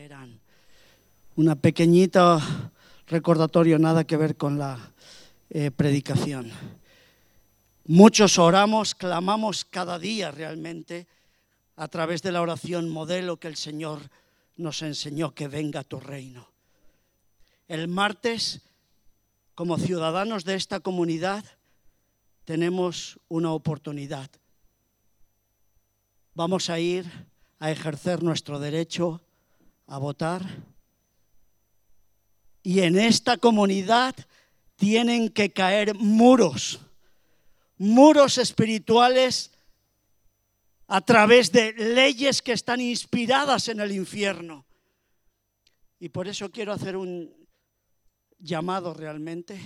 caerán. Una pequeñita recordatorio, nada que ver con la predicación. Muchos oramos, clamamos cada día realmente a través de la oración modelo que el Señor nos enseñó, que venga tu reino. El martes, como ciudadanos de esta comunidad, tenemos una oportunidad. Vamos a ir a ejercer nuestro derecho a votar. Y en esta comunidad tienen que caer muros espirituales a través de leyes que están inspiradas en el infierno. Y por eso quiero hacer un llamado realmente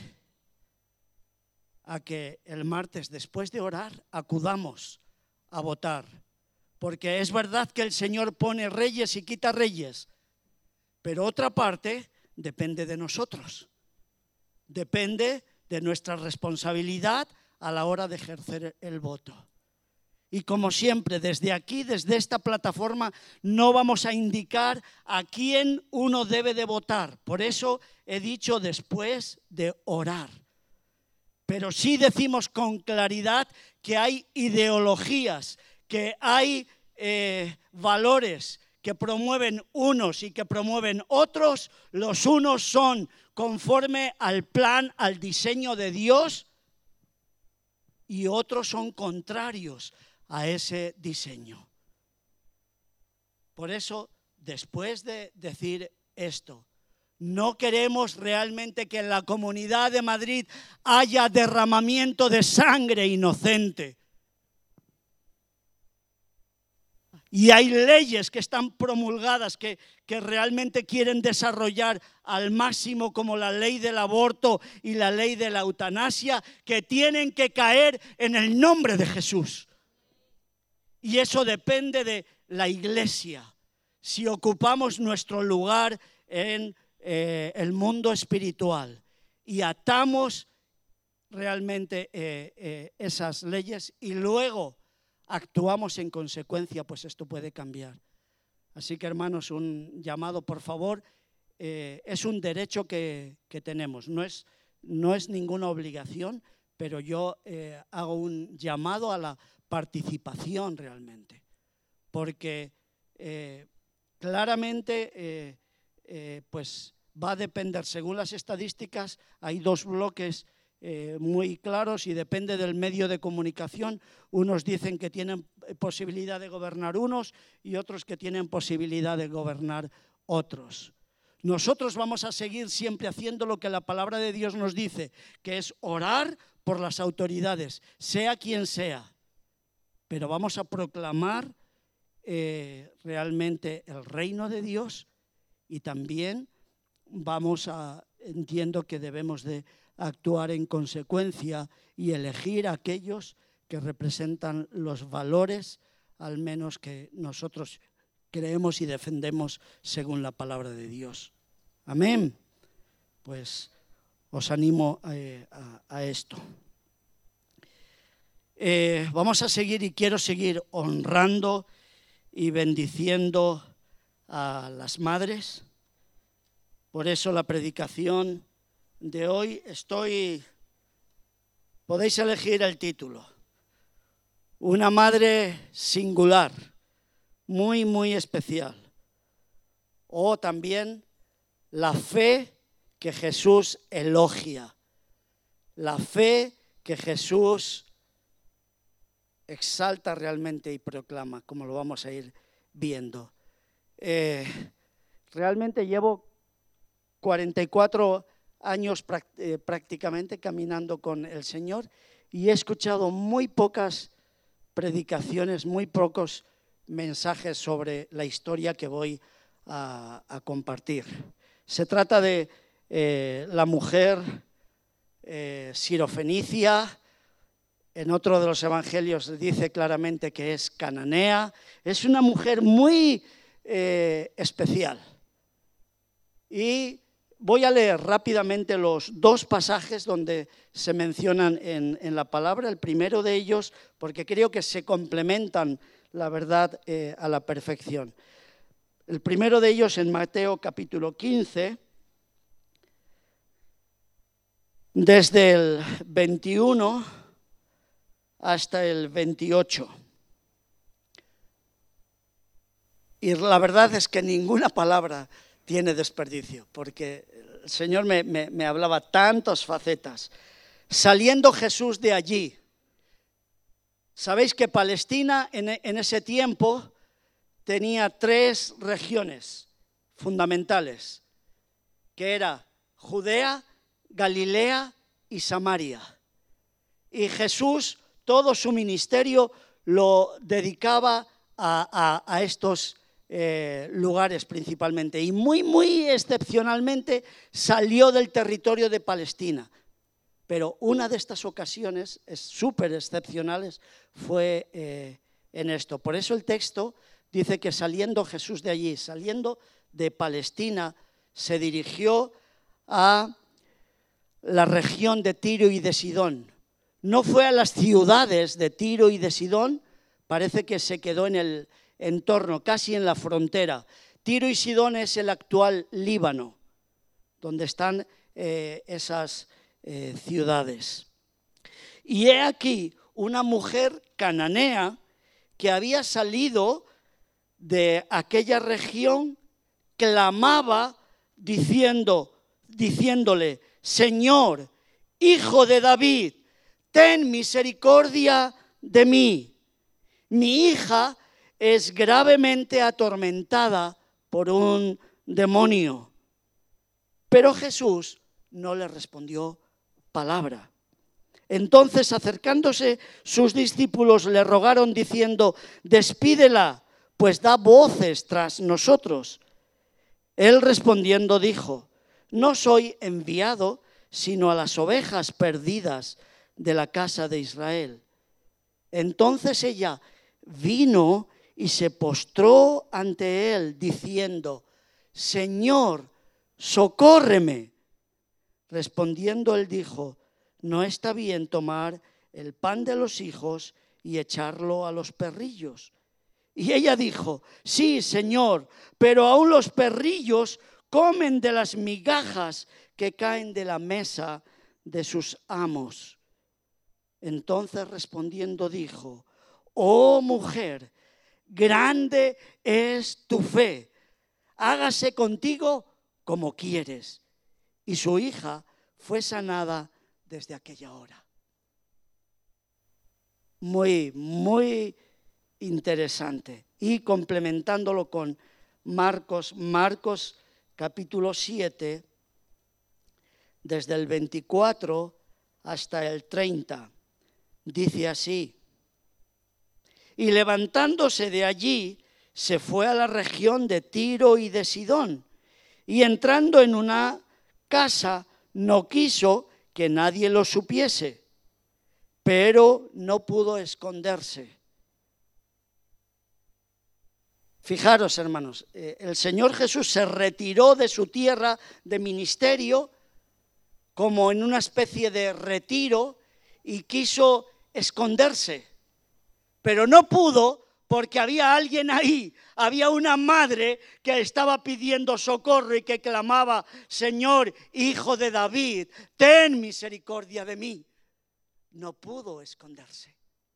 a que el martes, después de orar, acudamos a votar. Porque es verdad que el Señor pone reyes y quita reyes, pero otra parte depende de nosotros. Depende de nuestra responsabilidad a la hora de ejercer el voto. Y como siempre, desde aquí, desde esta plataforma, no vamos a indicar a quién uno debe de votar. Por eso he dicho después de orar. Pero sí decimos con claridad que hay ideologías, que hay valores que promueven unos y que promueven otros. Los unos son conforme al plan, al diseño de Dios, y otros son contrarios a ese diseño. Por eso, después de decir esto, no queremos realmente que en la Comunidad de Madrid haya derramamiento de sangre inocente. Y hay leyes que están promulgadas que realmente quieren desarrollar al máximo, como la ley del aborto y la ley de la eutanasia, que tienen que caer en el nombre de Jesús. Y eso depende de la iglesia. Si ocupamos nuestro lugar en el mundo espiritual y atamos realmente esas leyes y luego actuamos en consecuencia, pues esto puede cambiar. Así que, hermanos, un llamado, por favor, es un derecho que tenemos, no es ninguna obligación, pero yo hago un llamado a la participación realmente, porque claramente pues va a depender, según las estadísticas, hay dos bloques muy claros y depende del medio de comunicación. Unos dicen que tienen posibilidad de gobernar unos y otros que tienen posibilidad de gobernar otros. Nosotros vamos a seguir siempre haciendo lo que la palabra de Dios nos dice, que es orar por las autoridades, sea quien sea, pero vamos a proclamar realmente el reino de Dios y también entiendo que debemos de actuar en consecuencia y elegir a aquellos que representan los valores, al menos que nosotros creemos y defendemos según la palabra de Dios. Amén. Pues os animo a esto. Vamos a seguir y quiero seguir honrando y bendiciendo a las madres. Por eso la predicación de hoy podéis elegir el título. Una madre singular, muy, muy especial. O también la fe que Jesús elogia. La fe que Jesús exalta realmente y proclama, como lo vamos a ir viendo. Realmente llevo 44 años prácticamente caminando con el Señor y he escuchado muy pocas predicaciones, muy pocos mensajes sobre la historia que voy a compartir. Se trata de la mujer sirofenicia. En otro de los evangelios dice claramente que es cananea. Es una mujer muy especial. Y voy a leer rápidamente los dos pasajes donde se mencionan en la palabra. El primero de ellos, porque creo que se complementan, la verdad, a la perfección. El primero de ellos en Mateo capítulo 15, desde el 21 hasta el 28. Y la verdad es que ninguna palabra tiene desperdicio, porque el Señor me hablaba tantas facetas. Saliendo Jesús de allí. Sabéis que Palestina en ese tiempo tenía 3 regiones fundamentales, que era Judea, Galilea y Samaria. Y Jesús, todo su ministerio lo dedicaba a estos lugares principalmente. Y muy excepcionalmente salió del territorio de Palestina. Pero una de estas ocasiones súper excepcionales fue en esto. Por eso el texto dice que saliendo Jesús de allí, saliendo de Palestina, se dirigió a la región de Tiro y de Sidón. No fue a las ciudades de Tiro y de Sidón, parece que se quedó en el entorno, casi en la frontera. Tiro y Sidón es el actual Líbano, donde están esas ciudades. Y he aquí una mujer cananea que había salido de aquella región, clamaba diciéndole: Señor, Hijo de David, ten misericordia de mí. Mi hija es gravemente atormentada por un demonio. Pero Jesús no le respondió palabra. Entonces, acercándose, sus discípulos le rogaron diciendo: despídela, pues da voces tras nosotros. Él respondiendo dijo: no soy enviado sino a las ovejas perdidas de la casa de Israel. Entonces ella vino y se postró ante él diciendo: Señor, socórreme. Respondiendo él dijo: no está bien tomar el pan de los hijos y echarlo a los perrillos. Y ella dijo: sí, Señor, pero aún los perrillos comen de las migajas que caen de la mesa de sus amos. Entonces respondiendo dijo: oh mujer, grande es tu fe, hágase contigo como quieres. Y su hija fue sanada desde aquella hora. Muy interesante. Y complementándolo con Marcos capítulo 7, desde el 24 hasta el 30, dice así: y levantándose de allí, se fue a la región de Tiro y de Sidón, y entrando en una casa, no quiso que nadie lo supiese, pero no pudo esconderse. Fijaros, hermanos, el Señor Jesús se retiró de su tierra de ministerio como en una especie de retiro y quiso esconderse, pero no pudo porque había alguien ahí, había una madre que estaba pidiendo socorro y que clamaba: Señor, Hijo de David, ten misericordia de mí. No pudo esconderse.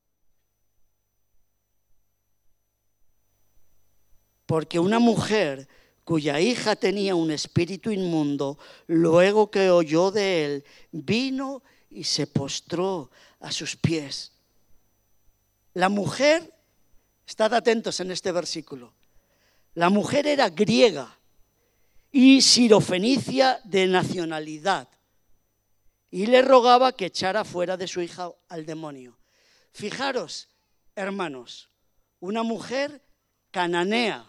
Porque una mujer cuya hija tenía un espíritu inmundo, luego que oyó de él, vino y se postró a sus pies. La mujer, estad atentos en este versículo, la mujer era griega y sirofenicia de nacionalidad, y le rogaba que echara fuera de su hija al demonio. Fijaros, hermanos, una mujer cananea,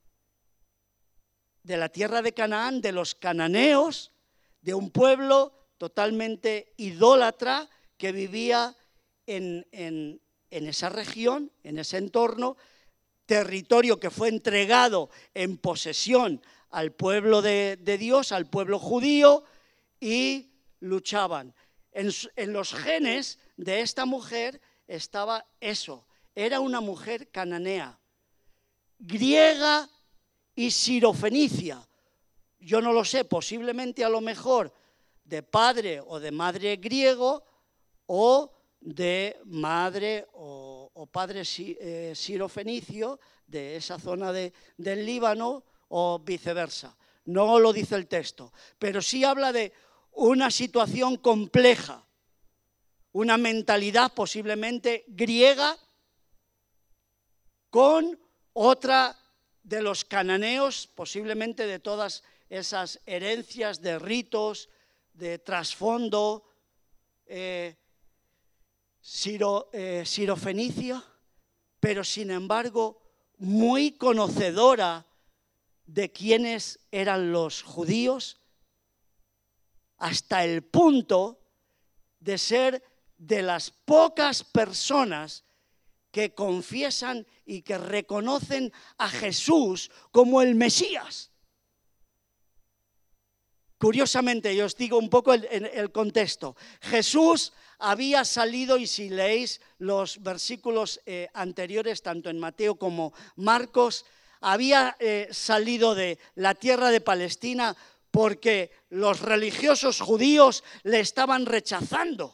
de la tierra de Canaán, de los cananeos, de un pueblo totalmente idólatra que vivía en esa región, en ese entorno, territorio que fue entregado en posesión al pueblo de Dios, al pueblo judío, y luchaban. En los genes de esta mujer estaba eso. Era una mujer cananea, griega y sirofenicia. Yo no lo sé, posiblemente a lo mejor de padre o de madre griego o de madre o padre sirofenicio de esa zona del Líbano o viceversa. No lo dice el texto, pero sí habla de una situación compleja, una mentalidad posiblemente griega con otra de los cananeos, posiblemente de todas esas herencias de ritos, de trasfondo sirofenicio, pero sin embargo muy conocedora de quiénes eran los judíos, hasta el punto de ser de las pocas personas que confiesan y que reconocen a Jesús como el Mesías. Curiosamente, yo os digo un poco el contexto. Jesús había salido, y si leéis los versículos anteriores, tanto en Mateo como Marcos, había salido de la tierra de Palestina porque los religiosos judíos le estaban rechazando.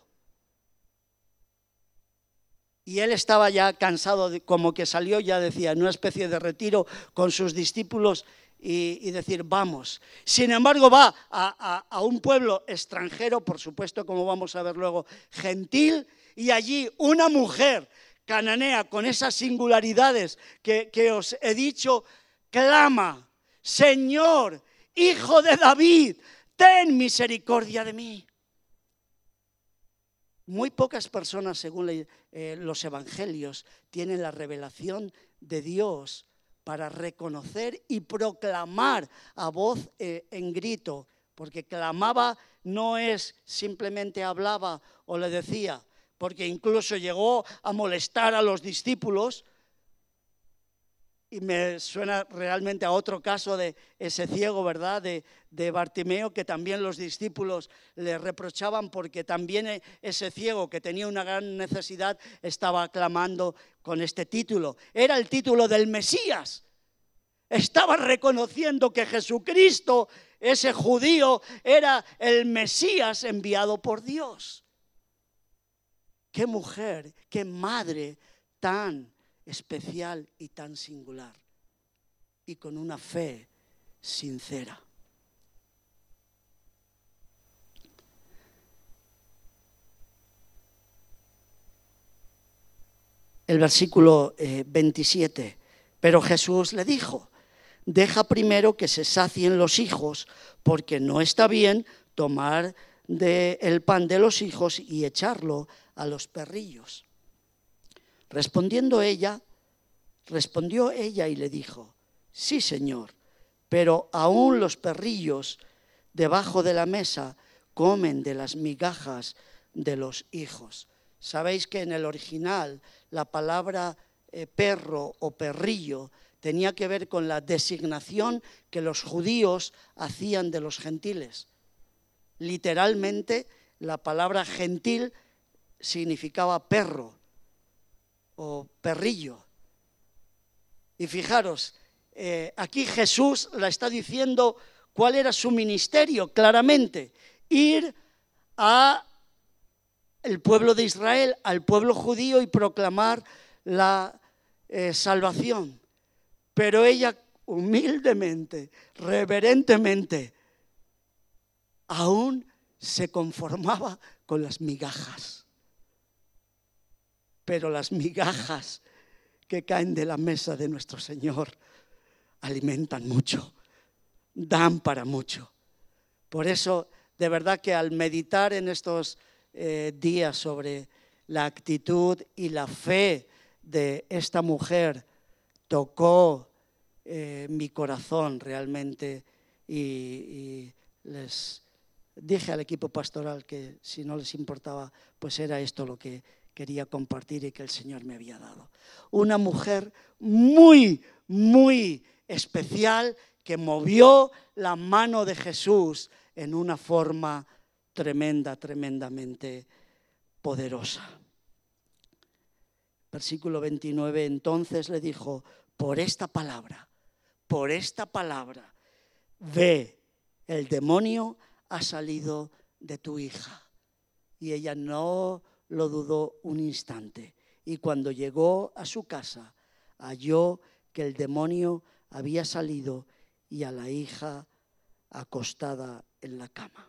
Y él estaba ya cansado, como que salió, ya decía, en una especie de retiro con sus discípulos y decir, vamos. Sin embargo, va a un pueblo extranjero, por supuesto, como vamos a ver luego, gentil, y allí una mujer cananea con esas singularidades que os he dicho, clama, Señor, Hijo de David, ten misericordia de mí. Muy pocas personas, según los evangelios, tienen la revelación de Dios para reconocer y proclamar a voz en grito, porque clamaba no es simplemente hablaba o le decía, porque incluso llegó a molestar a los discípulos. Y me suena realmente a otro caso de ese ciego, ¿verdad? De Bartimeo, que también los discípulos le reprochaban porque también ese ciego que tenía una gran necesidad estaba clamando con este título. Era el título del Mesías. Estaba reconociendo que Jesucristo, ese judío, era el Mesías enviado por Dios. Qué mujer, qué madre tan especial y tan singular, y con una fe sincera. El versículo 27, pero Jesús le dijo, deja primero que se sacien los hijos, porque no está bien tomar el pan de los hijos y echarlo a los perrillos. Respondió ella y le dijo, sí, Señor, pero aún los perrillos debajo de la mesa comen de las migajas de los hijos. Sabéis que en el original la palabra perro o perrillo tenía que ver con la designación que los judíos hacían de los gentiles. Literalmente la palabra gentil significaba perro o perrillo. Y fijaros, aquí Jesús la está diciendo cuál era su ministerio, claramente, ir a el pueblo de Israel, al pueblo judío y proclamar la salvación. Pero ella humildemente, reverentemente, aún se conformaba con las migajas. Pero las migajas que caen de la mesa de nuestro Señor alimentan mucho, dan para mucho. Por eso, de verdad que al meditar en estos días sobre la actitud y la fe de esta mujer, tocó mi corazón realmente y les dije al equipo pastoral que si no les importaba, pues era esto lo que quería compartir y que el Señor me había dado. Una mujer muy, muy especial que movió la mano de Jesús en una forma tremenda, tremendamente poderosa. Versículo 29, entonces le dijo, por esta palabra, por esta palabra, ve, el demonio ha salido de tu hija. Y ella no lo dudó un instante. Y cuando llegó a su casa, halló que el demonio había salido y a la hija acostada en la cama.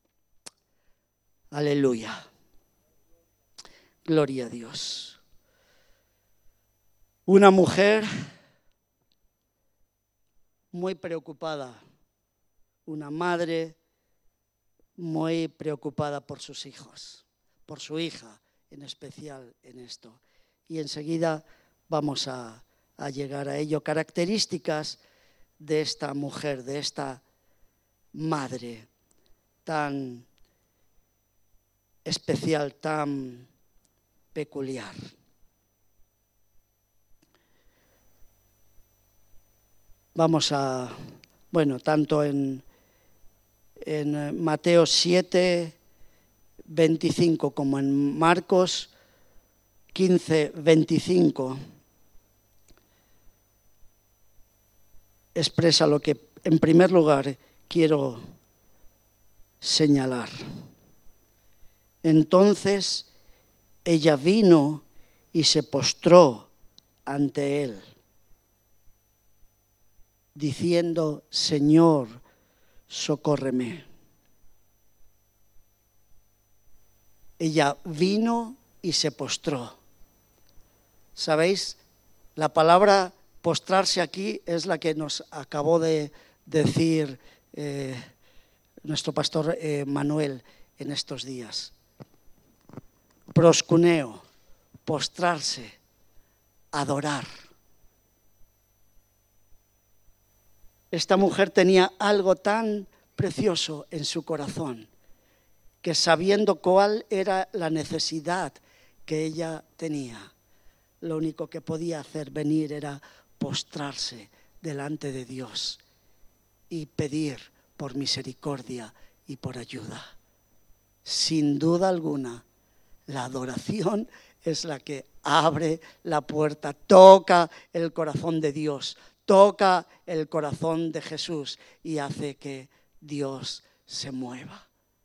Aleluya. Gloria a Dios. Una mujer muy preocupada, una madre muy preocupada por sus hijos, por su hija en especial en esto. Y enseguida vamos a llegar a ello. Características de esta mujer, de esta madre tan especial, tan peculiar. Vamos a, tanto en Mateo 7, 25 como en Marcos 15, 25, expresa lo que en primer lugar quiero señalar. Entonces ella vino y se postró ante él, diciendo: Señor, socórreme. Ella vino y se postró. ¿Sabéis? La palabra postrarse aquí es la que nos acabó de decir nuestro pastor Manuel en estos días. Proscuneo, postrarse, adorar. Esta mujer tenía algo tan precioso en su corazón, que sabiendo cuál era la necesidad que ella tenía, lo único que podía hacer venir era postrarse delante de Dios y pedir por misericordia y por ayuda. Sin duda alguna, la adoración es la que abre la puerta, toca el corazón de Dios, toca el corazón de Jesús y hace que Dios se mueva.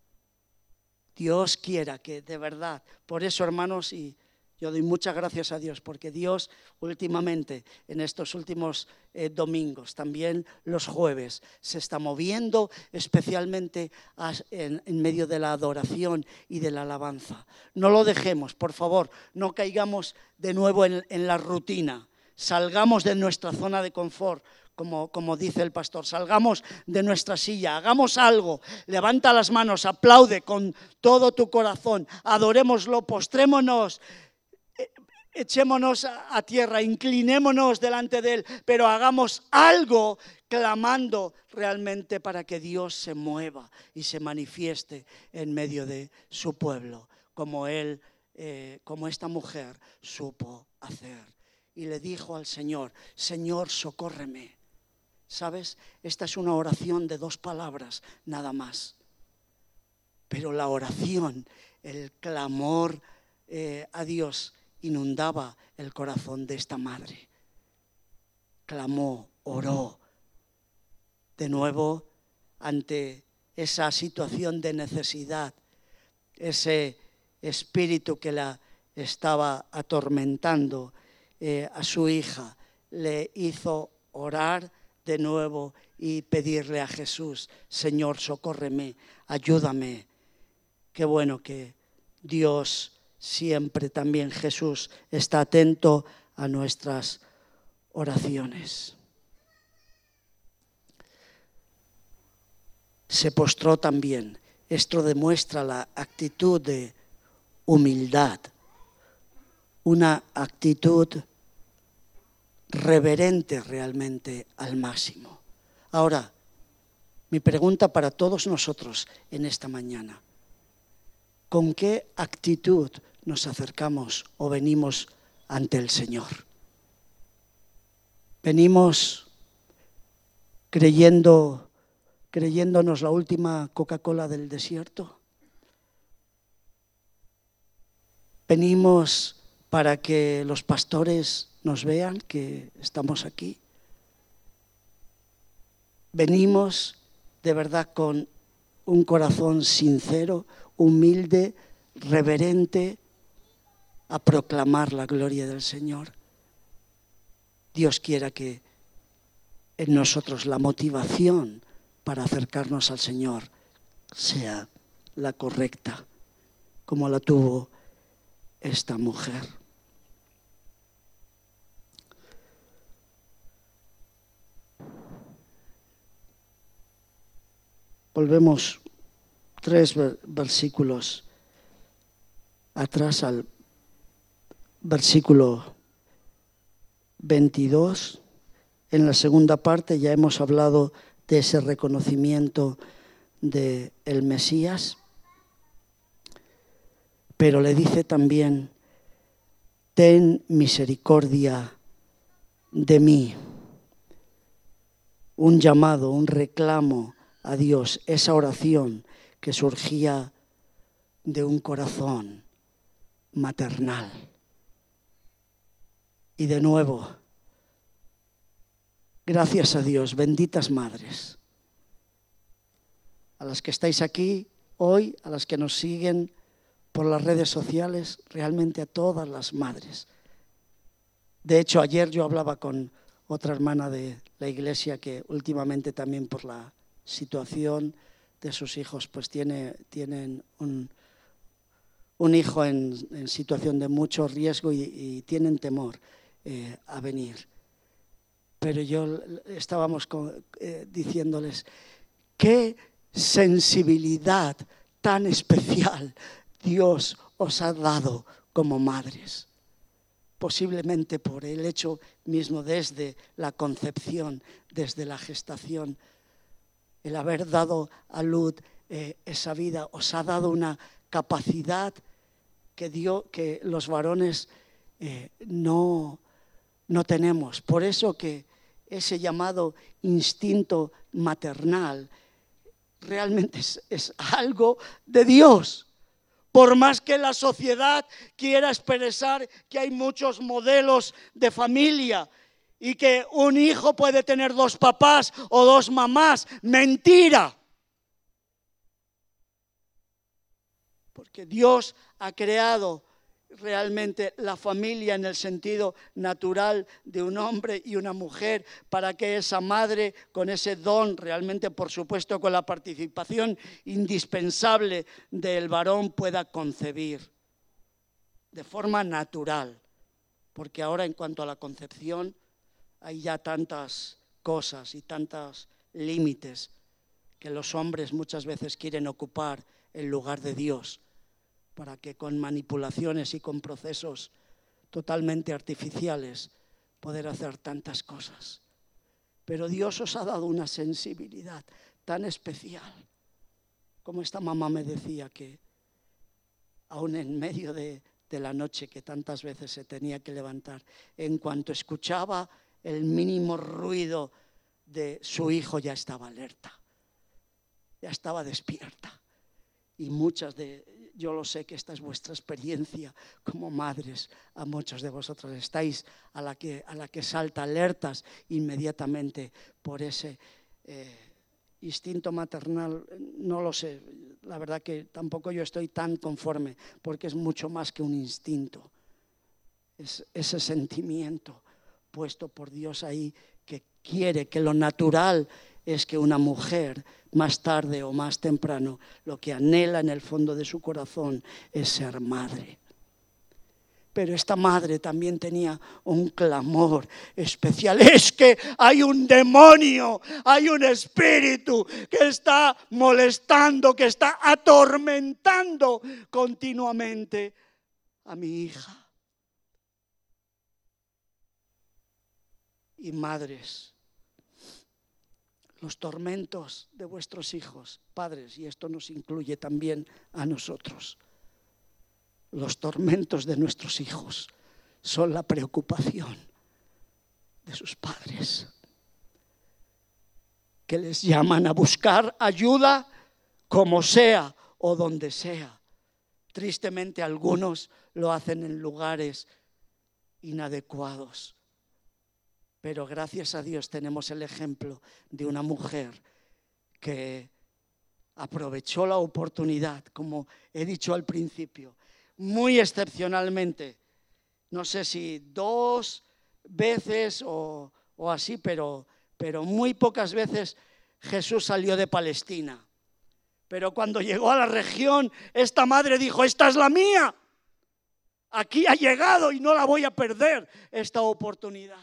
Dios quiera que de verdad, por eso, hermanos, y yo doy muchas gracias a Dios, porque Dios últimamente, en estos últimos domingos, también los jueves, se está moviendo especialmente en medio de la adoración y de la alabanza. No lo dejemos, por favor, no caigamos de nuevo en la rutina. Salgamos de nuestra zona de confort, como dice el pastor, salgamos de nuestra silla, hagamos algo, levanta las manos, aplaude con todo tu corazón, adorémoslo, postrémonos, echémonos a tierra, inclinémonos delante de Él, pero hagamos algo clamando realmente para que Dios se mueva y se manifieste en medio de su pueblo, como esta mujer supo hacer. Y le dijo al Señor: Señor, socórreme. ¿Sabes? Esta es una oración de 2 palabras, nada más. Pero la oración, el clamor a Dios inundaba el corazón de esta madre. Clamó, oró. De nuevo, ante esa situación de necesidad, ese espíritu que la estaba atormentando, a su hija, le hizo orar de nuevo y pedirle a Jesús: Señor, socórreme, ayúdame. Qué bueno que Dios siempre, también Jesús, está atento a nuestras oraciones. Se postró también. Esto demuestra la actitud de humildad, una actitud reverente realmente al máximo. Ahora, mi pregunta para todos nosotros en esta mañana: ¿con qué actitud nos acercamos o venimos ante el Señor? ¿Venimos creyéndonos la última Coca-Cola del desierto? ¿Venimos para que los pastores nos vean que estamos aquí? venimos de verdad con un corazón sincero, humilde, reverente, a proclamar la gloria del Señor. Dios quiera que en nosotros la motivación para acercarnos al Señor sea la correcta, como la tuvo esta mujer. Volvemos 3 versículos atrás al versículo 22. En la segunda parte ya hemos hablado de ese reconocimiento del Mesías, pero le dice también: ten misericordia de mí. Un llamado, un reclamo a Dios, esa oración que surgía de un corazón maternal. Y de nuevo, gracias a Dios, benditas madres, a las que estáis aquí hoy, a las que nos siguen por las redes sociales, realmente a todas las madres. De hecho, ayer yo hablaba con otra hermana de la iglesia que últimamente también por la situación de sus hijos, pues tienen un hijo en situación de mucho riesgo y tienen temor a venir. Pero estábamos diciéndoles, qué sensibilidad tan especial Dios os ha dado como madres. Posiblemente por el hecho mismo desde la concepción, desde la gestación, el haber dado a luz esa vida os ha dado una capacidad que los varones no tenemos. Por eso que ese llamado instinto maternal realmente es algo de Dios. Por más que la sociedad quiera expresar que hay muchos modelos de familia y que un hijo puede tener 2 papás o 2 mamás, mentira. Porque Dios ha creado realmente la familia en el sentido natural de un hombre y una mujer para que esa madre con ese don, realmente por supuesto con la participación indispensable del varón, pueda concebir de forma natural. Porque ahora en cuanto a la concepción hay ya tantas cosas y tantos límites que los hombres muchas veces quieren ocupar el lugar de Dios, para que con manipulaciones y con procesos totalmente artificiales poder hacer tantas cosas. Pero Dios os ha dado una sensibilidad tan especial, como esta mamá me decía, que aún en medio de la noche que tantas veces se tenía que levantar, en cuanto escuchaba el mínimo ruido de su hijo ya estaba alerta, ya estaba despierta. Y yo lo sé que esta es vuestra experiencia como madres. A muchos de vosotros estáis a la que salta alertas inmediatamente por ese instinto maternal. No lo sé, la verdad que tampoco yo estoy tan conforme, porque es mucho más que un instinto. Es ese sentimiento puesto por Dios ahí, que quiere, que lo natural es que una mujer, más tarde o más temprano, lo que anhela en el fondo de su corazón es ser madre. Pero esta madre también tenía un clamor especial. Es que hay un demonio, hay un espíritu que está molestando, que está atormentando continuamente a mi hija. Y madres, los tormentos de vuestros hijos, padres, y esto nos incluye también a nosotros, los tormentos de nuestros hijos son la preocupación de sus padres, que les llaman a buscar ayuda como sea o donde sea. Tristemente algunos lo hacen en lugares inadecuados. pero gracias a Dios tenemos el ejemplo de una mujer que aprovechó la oportunidad, como he dicho al principio, muy excepcionalmente. No sé si 2 veces o así, pero muy pocas veces Jesús salió de Palestina. Pero cuando llegó a la región, esta madre dijo: esta es la mía. Aquí ha llegado y no la voy a perder esta oportunidad.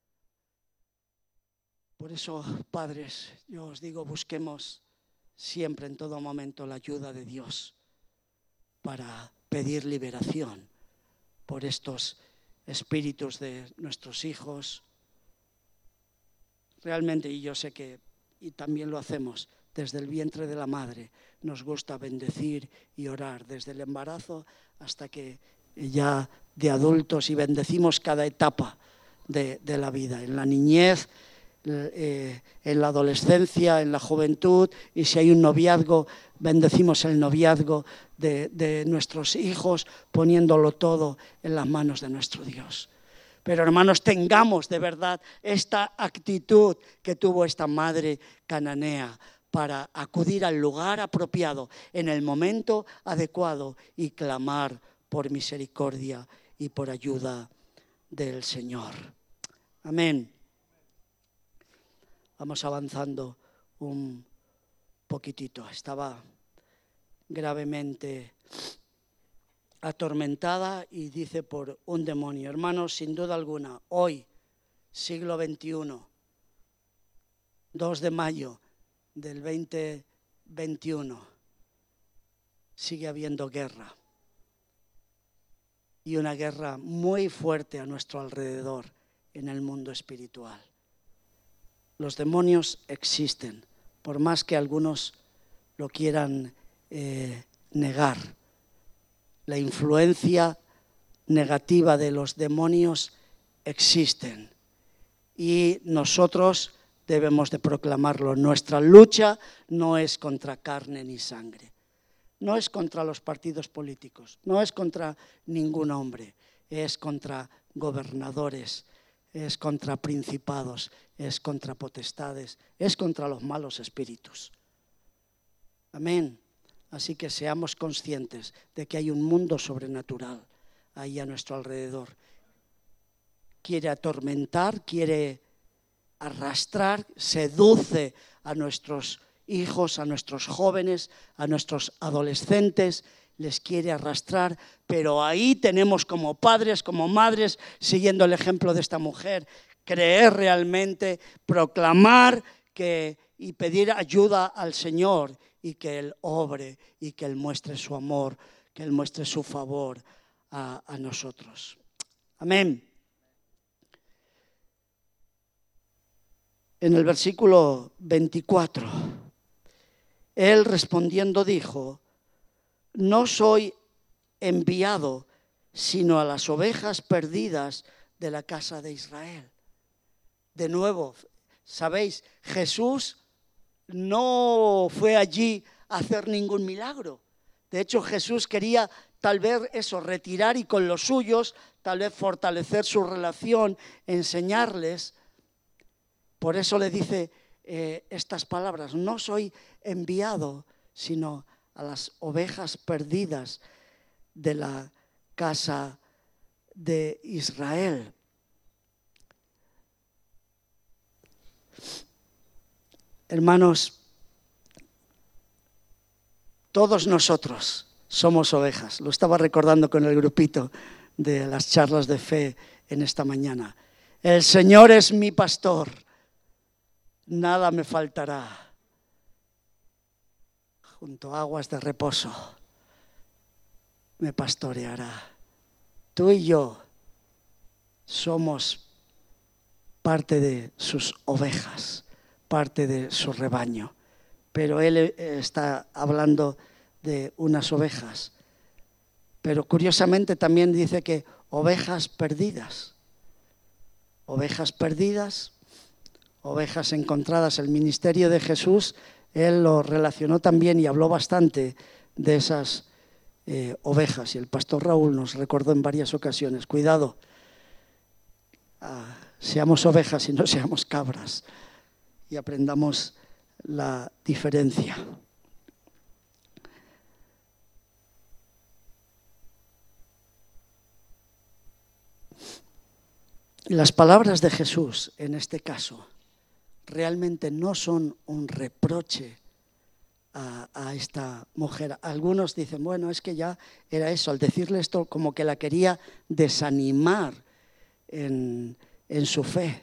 Por eso, padres, yo os digo, busquemos siempre, en todo momento, la ayuda de Dios para pedir liberación por estos espíritus de nuestros hijos. Realmente, y yo sé que, y también lo hacemos desde el vientre de la madre, nos gusta bendecir y orar desde el embarazo hasta que ya de adultos, y bendecimos cada etapa de la vida, en la niñez, en la adolescencia, en la juventud, y si hay un noviazgo, bendecimos el noviazgo de nuestros hijos, poniéndolo todo en las manos de nuestro Dios. Pero hermanos, tengamos de verdad esta actitud que tuvo esta madre cananea para acudir al lugar apropiado, en el momento adecuado, y clamar por misericordia y por ayuda del Señor. Amén. Vamos avanzando un poquitito. Estaba gravemente atormentada, y dice, por un demonio. Hermanos, sin duda alguna, hoy, siglo XXI, 2 de mayo del 2021, sigue habiendo guerra. Y una guerra muy fuerte a nuestro alrededor en el mundo espiritual. Los demonios existen, por más que algunos lo quieran negar. La influencia negativa de los demonios existen, y nosotros debemos de proclamarlo. Nuestra lucha no es contra carne ni sangre, no es contra los partidos políticos, no es contra ningún hombre, es contra gobernadores, es contra principados, es contra potestades, es contra los malos espíritus. Amén. Así que seamos conscientes de que hay un mundo sobrenatural ahí a nuestro alrededor. Quiere atormentar, quiere arrastrar, seduce a nuestros hijos, a nuestros jóvenes, a nuestros adolescentes, les quiere arrastrar, pero ahí tenemos como padres, como madres, siguiendo el ejemplo de esta mujer, creer realmente, proclamar y pedir ayuda al Señor, y que Él obre y que Él muestre su amor, que Él muestre su favor a nosotros. Amén. En el versículo 24, Él respondiendo dijo: no soy enviado sino a las ovejas perdidas de la casa de Israel. De nuevo, sabéis, Jesús no fue allí a hacer ningún milagro. De hecho, Jesús quería tal vez retirar, y con los suyos, tal vez fortalecer su relación, enseñarles. Por eso le dice estas palabras: no soy enviado sino a las ovejas perdidas de la casa de Israel. Hermanos, todos nosotros somos ovejas. Lo estaba recordando con el grupito de las charlas de fe en esta mañana. El Señor es mi pastor, nada me faltará. Junto a aguas de reposo me pastoreará. Tú y yo somos parte de sus ovejas, parte de su rebaño. Pero Él está hablando de unas ovejas. Pero curiosamente también dice que ovejas perdidas. Ovejas perdidas, ovejas encontradas. El ministerio de Jesús, Él lo relacionó también y habló bastante de esas ovejas. Y el pastor Raúl nos recordó en varias ocasiones: cuidado, seamos ovejas y no seamos cabras, y aprendamos la diferencia. Las palabras de Jesús en este caso realmente no son un reproche a esta mujer. Algunos dicen, bueno, es que ya era eso, al decirle esto como que la quería desanimar en su fe.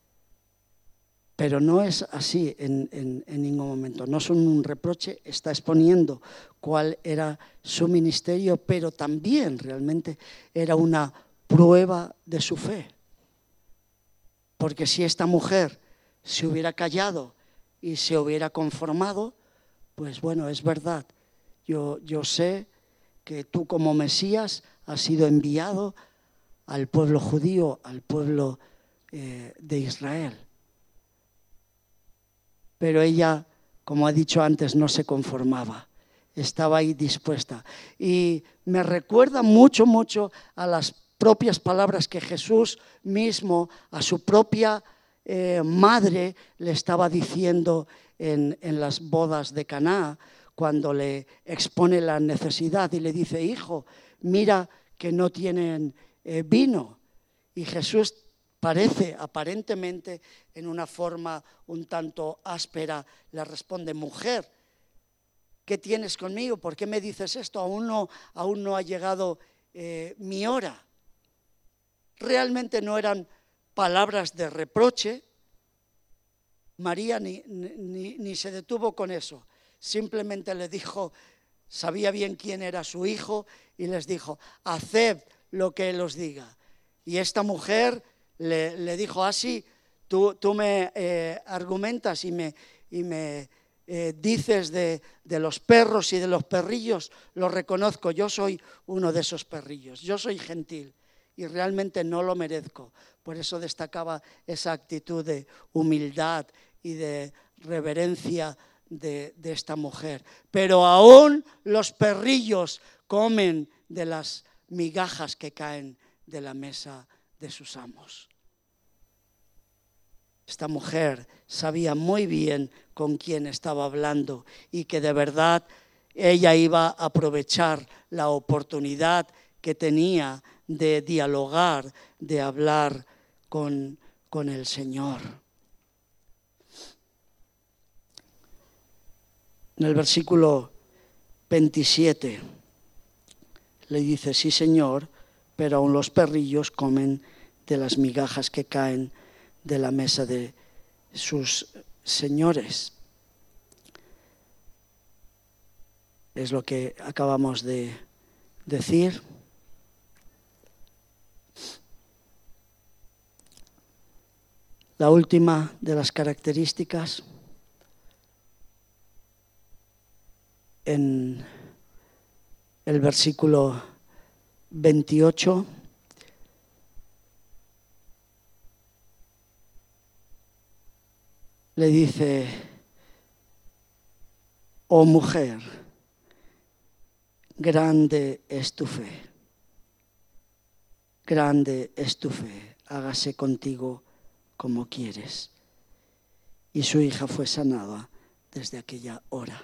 Pero no es así en ningún momento. No son un reproche, está exponiendo cuál era su ministerio, pero también realmente era una prueba de su fe. Porque si esta mujer se hubiera callado y se hubiera conformado, pues bueno, es verdad. Yo sé que tú como Mesías has sido enviado al pueblo judío, al pueblo de Israel. Pero ella, como he dicho antes, no se conformaba. Estaba ahí dispuesta. Y me recuerda mucho a las propias palabras que Jesús mismo a su propia madre le estaba diciendo en las bodas de Caná, cuando le expone la necesidad y le dice, hijo, mira que no tienen vino. Y Jesús aparentemente en una forma un tanto áspera, le responde, mujer, ¿qué tienes conmigo? ¿Por qué me dices esto? Aún no ha llegado mi hora. Realmente no eran palabras de reproche. María ni se detuvo con eso. Simplemente le dijo, sabía bien quién era su hijo, y les dijo, haced lo que él os diga. Y esta mujer le dijo, así, tú me argumentas y me dices de los perros y de los perrillos, lo reconozco, yo soy uno de esos perrillos, yo soy gentil y realmente no lo merezco. Por eso destacaba esa actitud de humildad y de reverencia de esta mujer. Pero aún los perrillos comen de las migajas que caen de la mesa de sus amos. Esta mujer sabía muy bien con quién estaba hablando y que de verdad ella iba a aprovechar la oportunidad que tenía de dialogar, de hablar con el Señor. En el versículo 27 le dice, sí Señor, pero aún los perrillos comen de las migajas que caen de la mesa de sus señores. Es lo que acabamos de decir. La última de las características en el versículo 28 le dice, oh mujer, grande es tu fe, grande es tu fe, hágase contigo como quieres. Y su hija fue sanada desde aquella hora.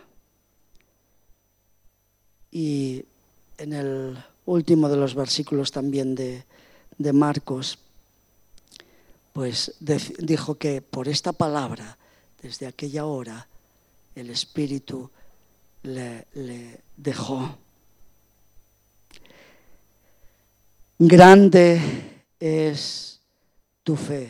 Y en el último de los versículos también de Marcos, pues dijo que por esta palabra, desde aquella hora, el Espíritu le dejó. Grande es tu fe.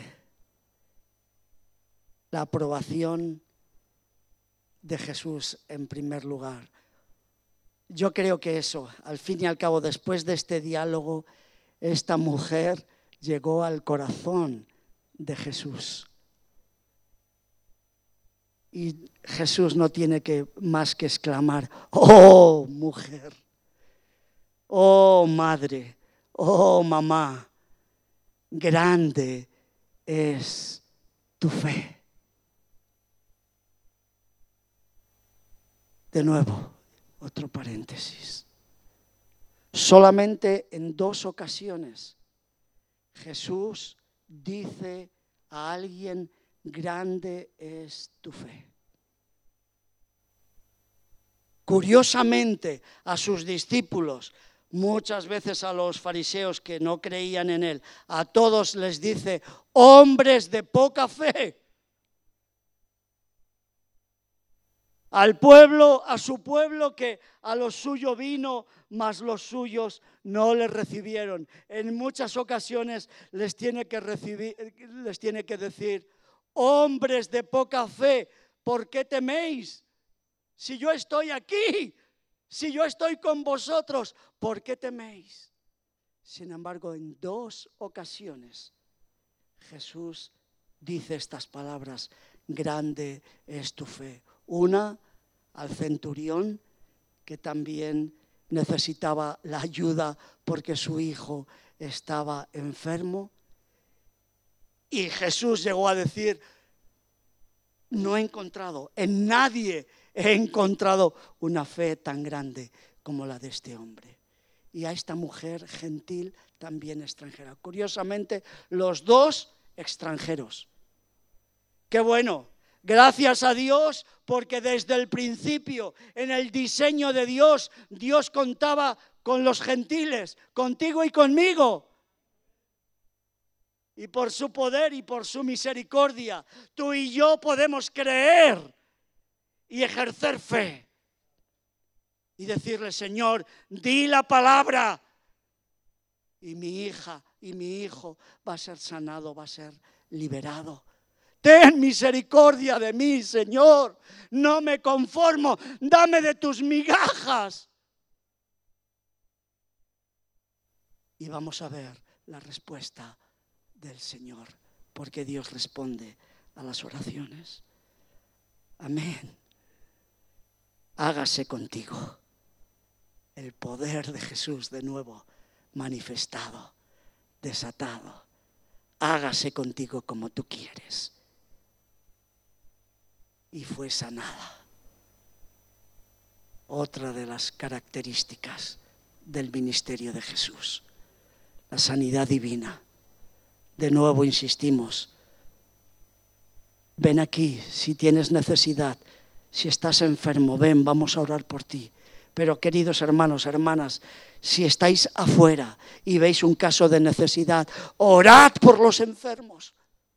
La aprobación de Jesús en primer lugar. Yo creo que eso, al fin y al cabo, después de este diálogo, esta mujer llegó al corazón de Jesús. Y Jesús no tiene más que exclamar, oh mujer, oh madre, oh mamá, grande es tu fe. De nuevo, otro paréntesis. Solamente en 2 ocasiones Jesús dice a alguien: grande es tu fe. Curiosamente, a sus discípulos, muchas veces a los fariseos que no creían en él, a todos les dice: hombres de poca fe. Al pueblo, a su pueblo que a lo suyo vino, mas los suyos no le recibieron. En muchas ocasiones les tiene que decir: hombres de poca fe, ¿por qué teméis? Si yo estoy aquí, si yo estoy con vosotros, ¿por qué teméis? Sin embargo, en 2 ocasiones Jesús dice estas palabras: grande es tu fe. Una al centurión, que también necesitaba la ayuda porque su hijo estaba enfermo. Y Jesús llegó a decir: no he encontrado, en nadie he encontrado una fe tan grande como la de este hombre. Y a esta mujer gentil, también extranjera. Curiosamente, los 2 extranjeros. Qué bueno. Gracias a Dios, porque desde el principio, en el diseño de Dios, Dios contaba con los gentiles, contigo y conmigo. Y por su poder y por su misericordia, tú y yo podemos creer y ejercer fe. Y decirle: Señor, di la palabra. Y mi hija y mi hijo va a ser sanado, va a ser liberado. Ten misericordia de mí, Señor. No me conformo. Dame de tus migajas. Y vamos a ver la respuesta del Señor, porque Dios responde a las oraciones. Amén. Hágase contigo el poder de Jesús de nuevo manifestado, desatado. Hágase contigo como tú quieres. Y fue sanada. Otra de las características del ministerio de Jesús, la sanidad divina. De nuevo insistimos: ven aquí si tienes necesidad, si estás enfermo, ven, vamos a orar por ti. Pero queridos hermanos, hermanas, si estáis afuera y veis un caso de necesidad, orad por los enfermos.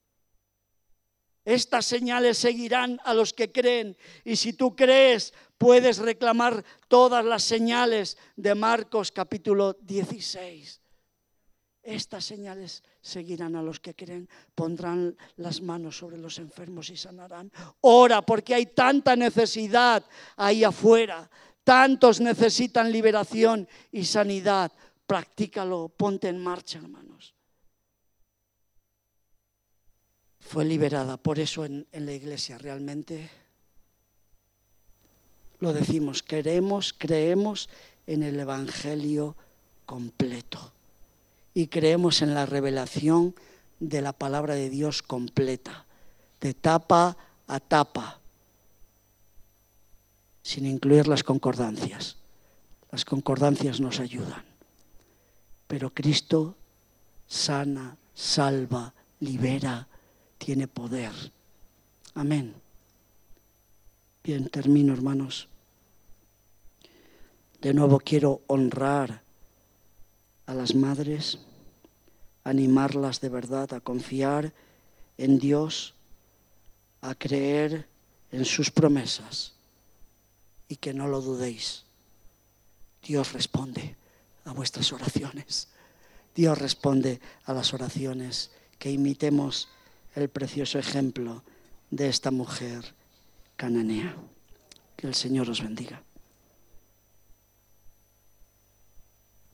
Estas señales seguirán a los que creen. Y si tú crees, puedes reclamar todas las señales de Marcos capítulo 16. Estas señales seguirán a los que creen. Pondrán las manos sobre los enfermos y sanarán. Ora, porque hay tanta necesidad ahí afuera. Tantos necesitan liberación y sanidad. Practícalo, ponte en marcha, hermanos. Fue liberada. Por eso en la iglesia realmente lo decimos: creemos en el Evangelio completo. Y creemos en la revelación de la palabra de Dios completa, de tapa a tapa, sin incluir las concordancias. Las concordancias nos ayudan. Pero Cristo sana, salva, libera, tiene poder. Amén. Bien, termino, hermanos. De nuevo quiero honrar a las madres, animarlas de verdad a confiar en Dios, a creer en sus promesas y que no lo dudéis. Dios responde a vuestras oraciones. Dios responde a las oraciones. Que imitemos el precioso ejemplo de esta mujer cananea. Que el Señor os bendiga.